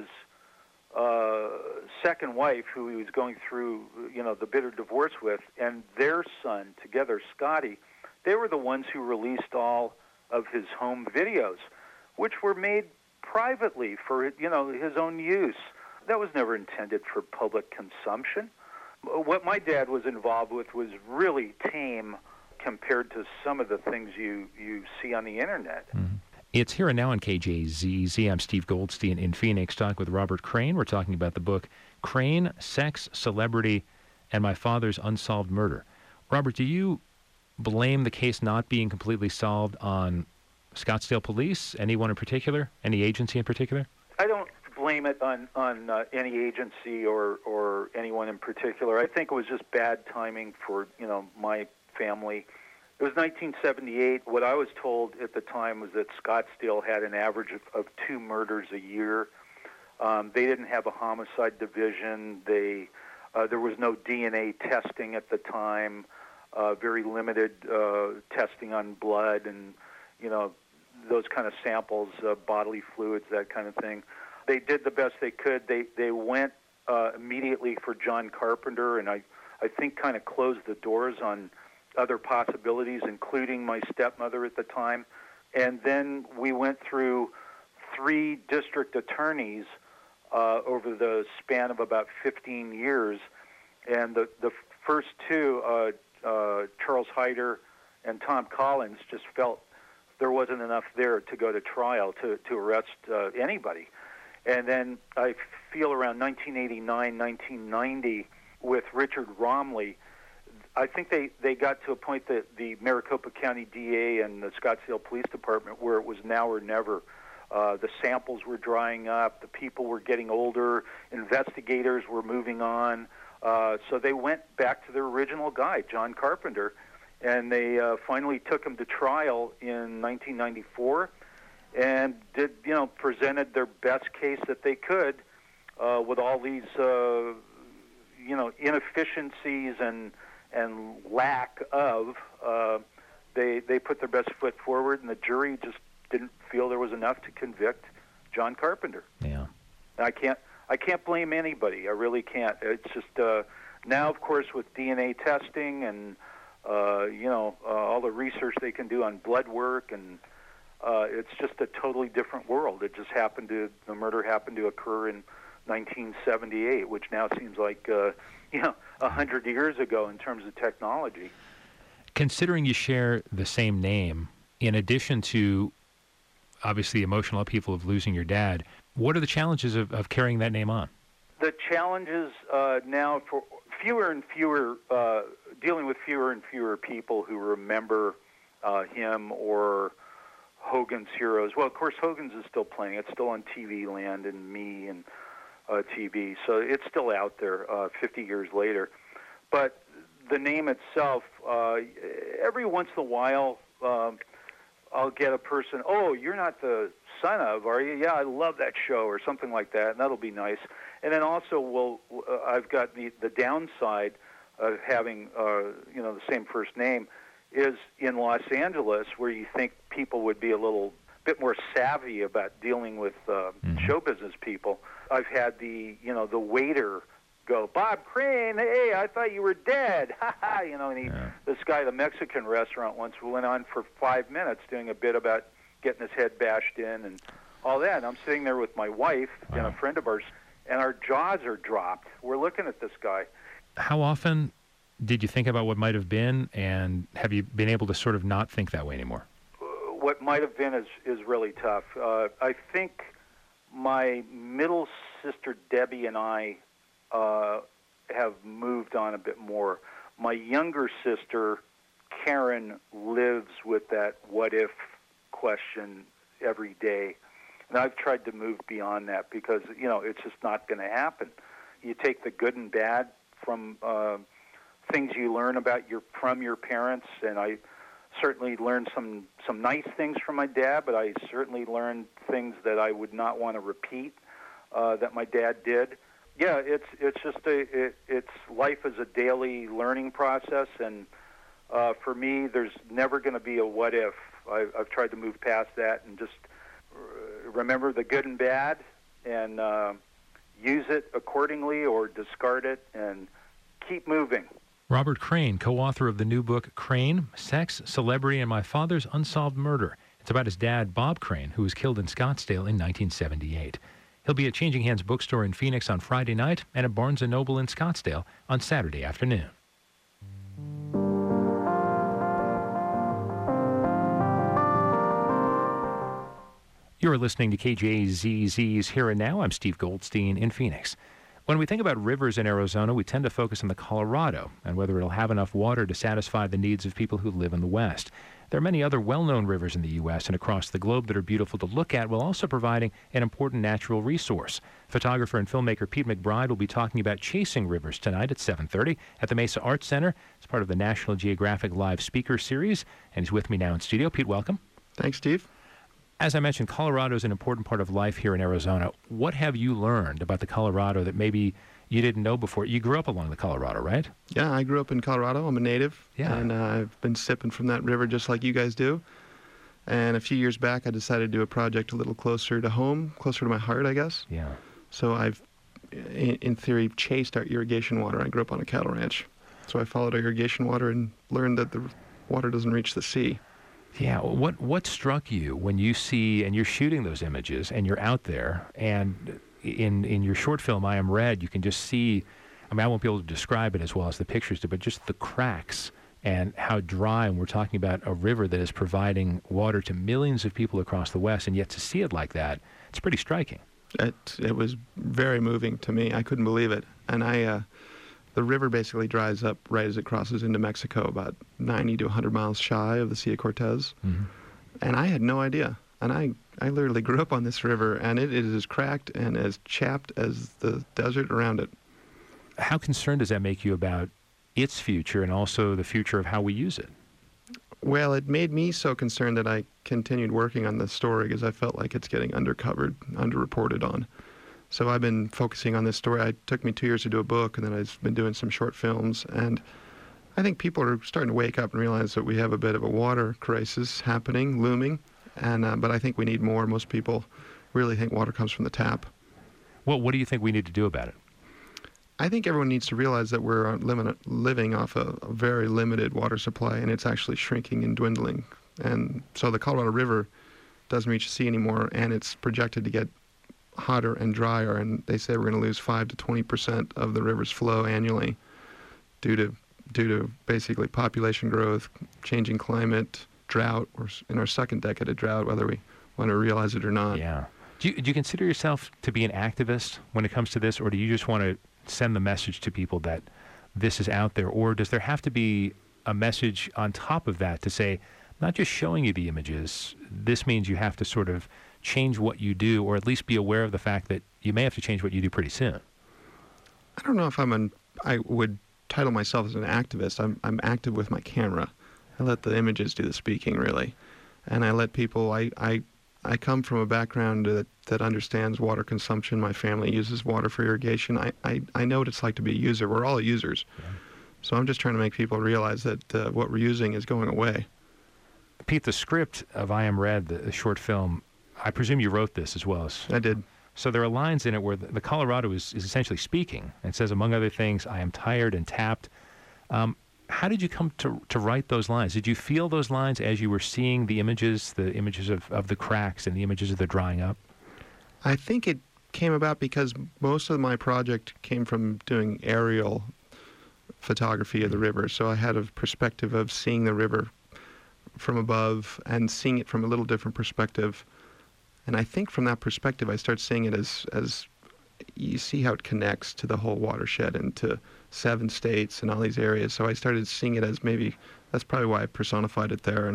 second wife, who he was going through, the bitter divorce with, and their son together, Scotty, they were the ones who released all of his home videos, which were made privately for, his own use. That was never intended for public consumption. What my dad was involved with was really tame compared to some of the things you see on the internet. It's Here and Now on KJZZ. I'm Steve Goldstein in Phoenix, talking with Robert Crane. We're talking about the book Crane, Sex, Celebrity, and My Father's Unsolved Murder. Robert, do you blame the case not being completely solved on Scottsdale Police, anyone in particular, any agency in particular? I don't blame it on any agency or anyone in particular. I think it was just bad timing for, my family. It was 1978. What I was told at the time was that Scottsdale had an average of 2 murders a year. They didn't have a homicide division. There was no DNA testing at the time, very limited testing on blood and, those kind of samples, bodily fluids, that kind of thing. They did the best they could. They went immediately for John Carpenter, and I think kind of closed the doors on other possibilities, including my stepmother at the time. And then we went through 3 district attorneys over the span of about 15 years. And the first 2, Charles Hyder and Tom Collins, just felt there wasn't enough there to go to trial to arrest anybody. And then I feel around 1989, 1990, with Richard Romley, I think they got to a point that the Maricopa County DA and the Scottsdale Police Department where it was now or never. The samples were drying up. The people were getting older. Investigators were moving on. So they went back to their original guy, John Carpenter, and they finally took him to trial in 1994 and presented their best case that they could with all these, inefficiencies and lack of, they put their best foot forward, and the jury just didn't feel there was enough to convict John Carpenter. Yeah, and I can't blame anybody. I really can't. It's just now, of course, with DNA testing and all the research they can do on blood work, and it's just a totally different world. It just the murder happened to occur in 1978, which now seems like 100 years ago in terms of technology. Considering you share the same name, in addition to obviously the emotional upheaval of losing your dad, what are the challenges of carrying that name on? The challenges now for fewer and fewer, dealing with fewer and fewer people who remember him or Hogan's Heroes. Well, of course, Hogan's is still playing. It's still on TV Land and Me and TV, so it's still out there 50 years later. But the name itself, every once in a while, I'll get a person, oh, you're not the son of, are you? Yeah, I love that show, or something like that, and that'll be nice. And then also, I've got the downside of having, the same first name, is in Los Angeles, where you think people would be a little bit more savvy about dealing with show business people. I've had the waiter go, "Bob Crane, hey, I thought you were dead." You know, and this guy at a Mexican restaurant once went on for 5 minutes doing a bit about getting his head bashed in and all that. And I'm sitting there with my wife and a friend of ours, and our jaws are dropped. We're looking at this guy. How often did you think about what might have been, and have you been able to sort of not think that way anymore? What might have been is really tough. I think my middle sister Debbie and I have moved on a bit more. My younger sister Karen lives with that what if question every day. And I've tried to move beyond that because, you know, it's just not going to happen. You take the good and bad from things you learn from your parents, and I certainly learned some nice things from my dad, but I certainly learned things that I would not want to repeat that my dad did. Yeah, it's just it's life is a daily learning process, and for me, there's never going to be a what if. I've tried to move past that and just remember the good and bad, and use it accordingly or discard it, and keep moving. Robert Crane, co-author of the new book, Crane, Sex, Celebrity, and My Father's Unsolved Murder. It's about his dad, Bob Crane, who was killed in Scottsdale in 1978. He'll be at Changing Hands Bookstore in Phoenix on Friday night and at Barnes & Noble in Scottsdale on Saturday afternoon. You're listening to KJZZ's Here and Now. I'm Steve Goldstein in Phoenix. When we think about rivers in Arizona, we tend to focus on the Colorado and whether it'll have enough water to satisfy the needs of people who live in the West. There are many other well-known rivers in the U.S. and across the globe that are beautiful to look at, while also providing an important natural resource. Photographer and filmmaker Pete McBride will be talking about chasing rivers tonight at 7:30 at the Mesa Arts Center. It's part of the National Geographic Live Speaker Series, and he's with me now in studio. Pete, welcome. Thanks, Steve. As I mentioned, Colorado is an important part of life here in Arizona. What have you learned about the Colorado that maybe you didn't know before? You grew up along the Colorado, right? Yeah, I grew up in Colorado. I'm a native. Yeah. And I've been sipping from that river just like you guys do. And a few years back, I decided to do a project a little closer to home, closer to my heart, I guess. Yeah. So I've, in theory, chased our irrigation water. I grew up on a cattle ranch. So I followed our irrigation water and learned that the water doesn't reach the sea. Yeah, what struck you when you see, and you're shooting those images, and you're out there, and in your short film, I Am Red, you can just see, I mean, I won't be able to describe it as well as the pictures do, but just the cracks and how dry, and we're talking about a river that is providing water to millions of people across the West, and yet to see it like that, it's pretty striking. It was very moving to me. I couldn't believe it. And the river basically dries up right as it crosses into Mexico, about 90 to 100 miles shy of the Sea of Cortez. Mm-hmm. And I had no idea. And I literally grew up on this river, and it is as cracked and as chapped as the desert around it. How concerned does that make you about its future and also the future of how we use it? Well, it made me so concerned that I continued working on the story because I felt like it's getting undercovered, underreported on. So I've been focusing on this story. It took me 2 years to do a book, and then I've been doing some short films. And I think people are starting to wake up and realize that we have a bit of a water crisis happening, looming. And but I think we need more. Most people really think water comes from the tap. Well, what do you think we need to do about it? I think everyone needs to realize that we're living off a very limited water supply, and it's actually shrinking and dwindling. And so the Colorado River doesn't reach the sea anymore, and it's projected to get hotter and drier, and they say we're going to lose 5 to 20% of the river's flow annually due to basically population growth, changing climate, drought. We're in our second decade of drought, whether we want to realize it or not. Yeah. Do you consider yourself to be an activist when it comes to this, or do you just want to send the message to people that this is out there, or does there have to be a message on top of that to say, not just showing you the images, this means you have to sort of change what you do, or at least be aware of the fact that you may have to change what you do pretty soon? I don't know if I would title myself as an activist. I'm active with my camera. I let the images do the speaking, really. And I let people, I come from a background that understands water consumption. My family uses water for irrigation. I know what it's like to be a user. We're all users. Yeah. So I'm just trying to make people realize that what we're using is going away. Pete, the script of I Am Red, the short film, I presume you wrote this as well as... I did. So there are lines in it where the Colorado is essentially speaking and says, among other things, I am tired and tapped. How did you come to write those lines? Did you feel those lines as you were seeing the images of the cracks and the images of the drying up? I think it came about because most of my project came from doing aerial photography of the river. So I had a perspective of seeing the river from above and seeing it from a little different perspective. And I think from that perspective, I start seeing it as you see how it connects to the whole watershed and to 7 states and all these areas. So I started seeing it as maybe, that's probably why I personified it there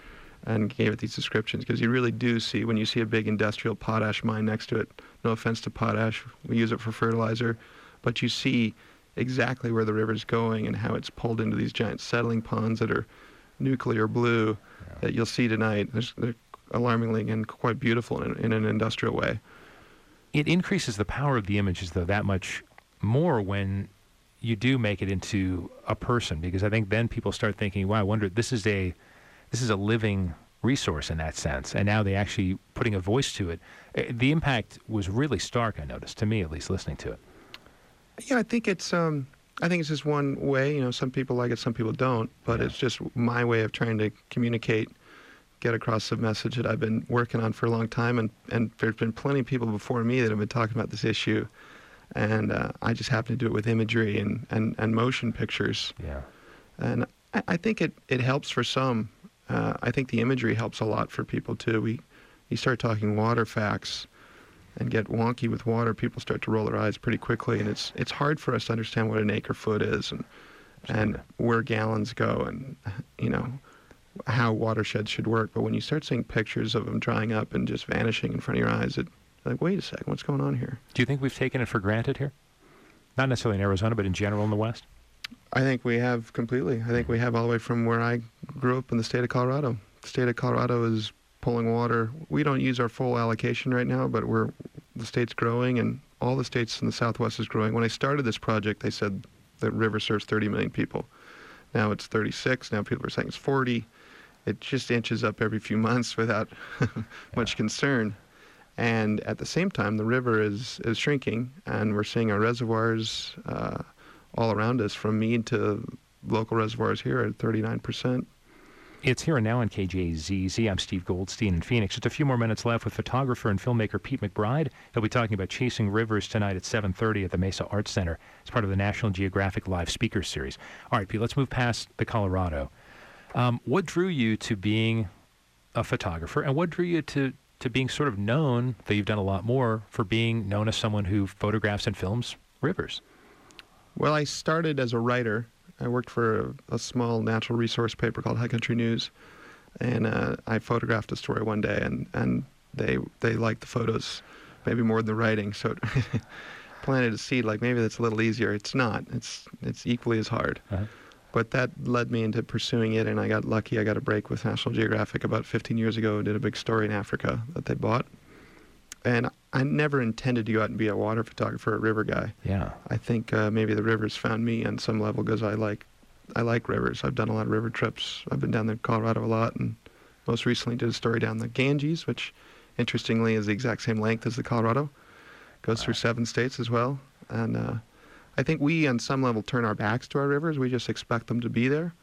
and gave it these descriptions, because you really do see, when you see a big industrial potash mine next to it, no offense to potash, we use it for fertilizer, but you see exactly where the river's going and how it's pulled into these giant settling ponds that are nuclear blue that you'll see tonight. They're alarmingly and quite beautiful in an industrial way. It increases the power of the images, though, that much more when you do make it into a person, because I think then people start thinking, wow, I wonder, this is a living resource in that sense, and now they actually putting a voice to it. The impact was really stark, I noticed, to me at least, listening to it. Yeah, I think it's just one way. You know, some people like it, some people don't, but it's just my way of trying to communicate, get across the message that I've been working on for a long time, and there's been plenty of people before me that have been talking about this issue, and I just happen to do it with imagery and motion pictures. Yeah. And I think it helps for some. I think the imagery helps a lot for people too. You start talking water facts and get wonky with water, people start to roll their eyes pretty quickly, and it's hard for us to understand what an acre foot is and where gallons go and, you know, how watersheds should work. But when you start seeing pictures of them drying up and just vanishing in front of your eyes, it's like, wait a second, what's going on here? Do you think we've taken it for granted here? Not necessarily in Arizona, but in general in the West? I think we have completely. I think we have all the way from where I grew up in the state of Colorado. The state of Colorado is pulling water. We don't use our full allocation right now, but the state's growing, and all the states in the Southwest is growing. When I started this project, they said the river serves 30 million people. Now it's 36. Now people are saying it's 40. It just inches up every few months without much concern. And at the same time, the river is shrinking, and we're seeing our reservoirs all around us, from Mead to local reservoirs here, at 39%. It's Here and Now on KJZZ. I'm Steve Goldstein in Phoenix. Just a few more minutes left with photographer and filmmaker Pete McBride. He'll be talking about Chasing Rivers tonight at 7:30 at the Mesa Arts Center as part of the National Geographic Live Speakers Series. All right, Pete, let's move past the Colorado. What drew you to being a photographer, and what drew you to being sort of known, though you've done a lot more, for being known as someone who photographs and films rivers? Well, I started as a writer. I worked for a small natural resource paper called High Country News, and I photographed a story one day, and they liked the photos maybe more than the writing, so it planted a seed like maybe that's a little easier. It's not. It's equally as hard. Uh-huh. But that led me into pursuing it, and I got lucky. I got a break with National Geographic about 15 years ago. Did a big story in Africa that they bought. And I never intended to go out and be a water photographer or river guy. Yeah. I think maybe the rivers found me on some level because I like rivers. I've done a lot of river trips. I've been down there in Colorado a lot, and most recently did a story down the Ganges, which interestingly is the exact same length as the Colorado. Goes through 7 states as well. And I think we, on some level, turn our backs to our rivers. We just expect them to be there.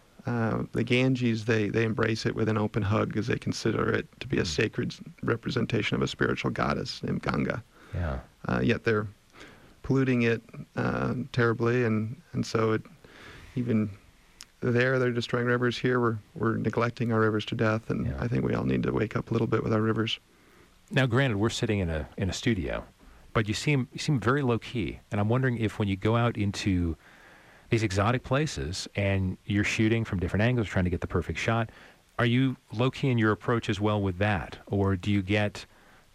The Ganges, they embrace it with an open hug because they consider it to be a sacred representation of a spiritual goddess named Ganga. Yeah. Yet they're polluting it terribly, and so even there they're destroying rivers. Here we're neglecting our rivers to death, and I think we all need to wake up a little bit with our rivers. Now, granted, we're sitting in a studio, but you seem very low key, and I'm wondering if when you go out into these exotic places and you're shooting from different angles, trying to get the perfect shot, are you low key in your approach as well with that, or do you get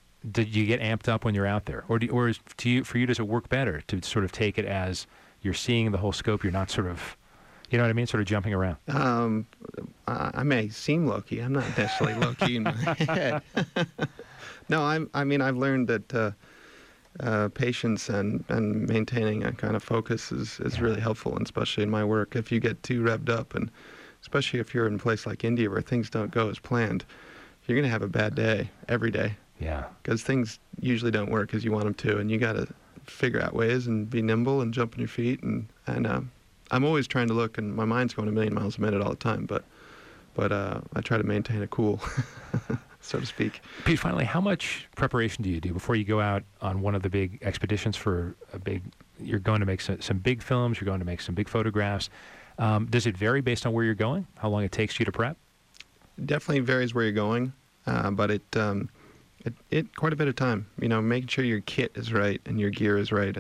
amped up when you're out there, or for you does it work better to sort of take it as you're seeing the whole scope? You're not sort of, you know what I mean, sort of jumping around. I may seem low key. I'm not necessarily low key in my head. No, I've learned that patience and maintaining a kind of focus is really helpful, and especially in my work. If you get too revved up, and especially if you're in a place like India where things don't go as planned, you're going to have a bad day every day. Yeah. Because things usually don't work as you want them to, and you got to figure out ways and be nimble and jump on your feet. And I'm always trying to look, and my mind's going a million miles a minute all the time, but I try to maintain a cool, so to speak. Pete, finally, how much preparation do you do before you go out on one of the big expeditions for you're going to make some big films, you're going to make some big photographs. Does it vary based on where you're going, how long it takes you to prep? It definitely varies where you're going, but it quite a bit of time. Making sure your kit is right and your gear is right.